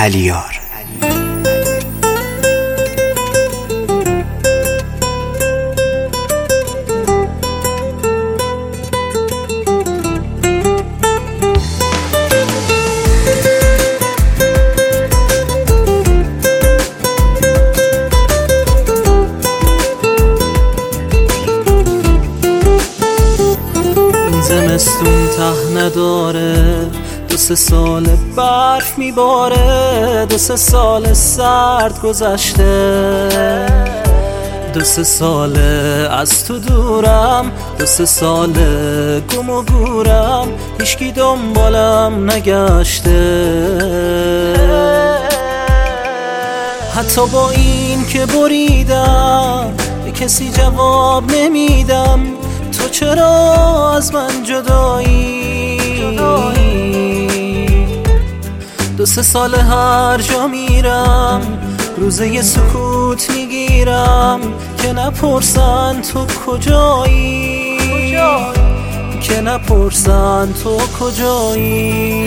علیار. زمستون ته نداره، 2-3 سال برف میباره، 2-3 سال سرد گذشته، 2-3 سال از تو دورم، 2-3 سال گم و گورم، هیچکی دنبالم نگشته. حتی با این که بریدم به کسی جواب نمیدم، تو چرا از من جدایی؟ 2-3 سال هر جا میرم روزه سکوت میگیرم که نپرسن تو کجایی، که نپرسن تو کجایی.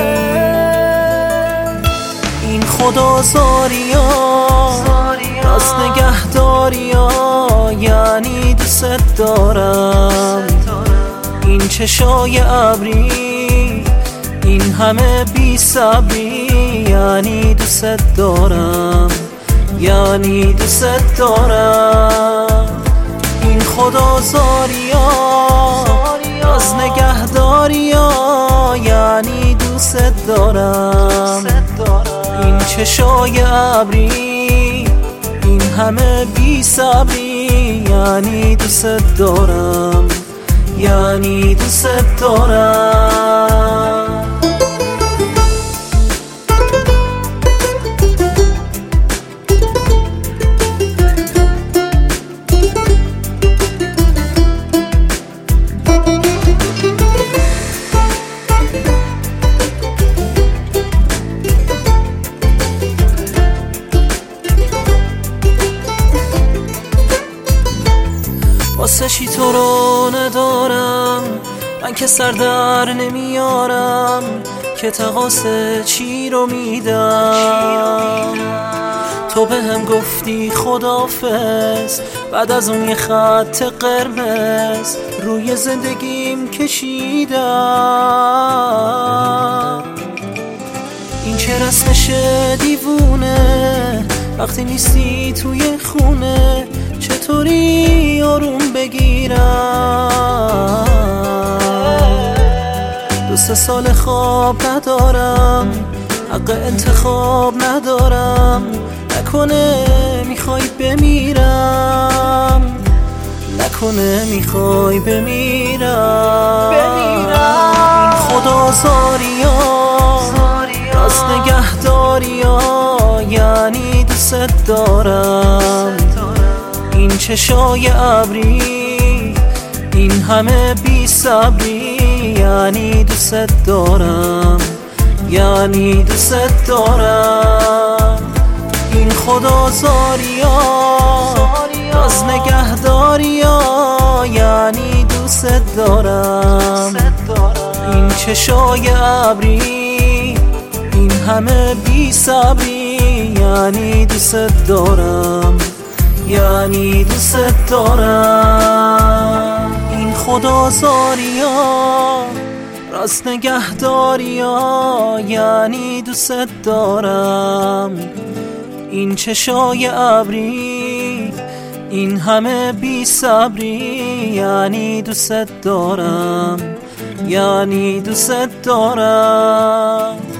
این خدازاری ها راست نگهداری ها، یعنی دوست دارم. این چشای ابری، این همه بی صبری، یعنی دوست دارم، یعنی دوست دارم. این خدازاری ها راست نگهداری ها، یعنی دوست دارم. این چشای ابری، این همه بی صبری، یعنی دوست دارم، یعنی دوست دارم. واسه چی تو رو ندارم، من که سردر نمیارم، که تقاص چی رو میدم. تو به هم گفتی خداحافظ، بعد از اون یه خط قرمز روی زندگیم کشیدم. این چه رسمشه دیوونه، وقتی نیستی توی خونه چطوری آروم بگیرم؟ 2-3 سال خواب ندارم، حق انتخاب ندارم، نکنه میخوای بمیرم، نکنه میخوای بمیرم. این خدازاری ها راست نگهداری ها، یعنی دوست دارم. این چشای ابری، این همه بی صبری، یعنی دوست دارم، یعنی دوست دارم. این خدازاری ها راز نگهداری ها، یعنی دوست دارم. این چشای ابری، این همه بی صبری، یعنی دوست دارم، یعنی دوست دارم. این خدازاری ها راست نگهداری ها، یعنی دوست دارم. این چشای ابری، این همه بی صبری، یعنی دوست دارم، یعنی دوست دارم.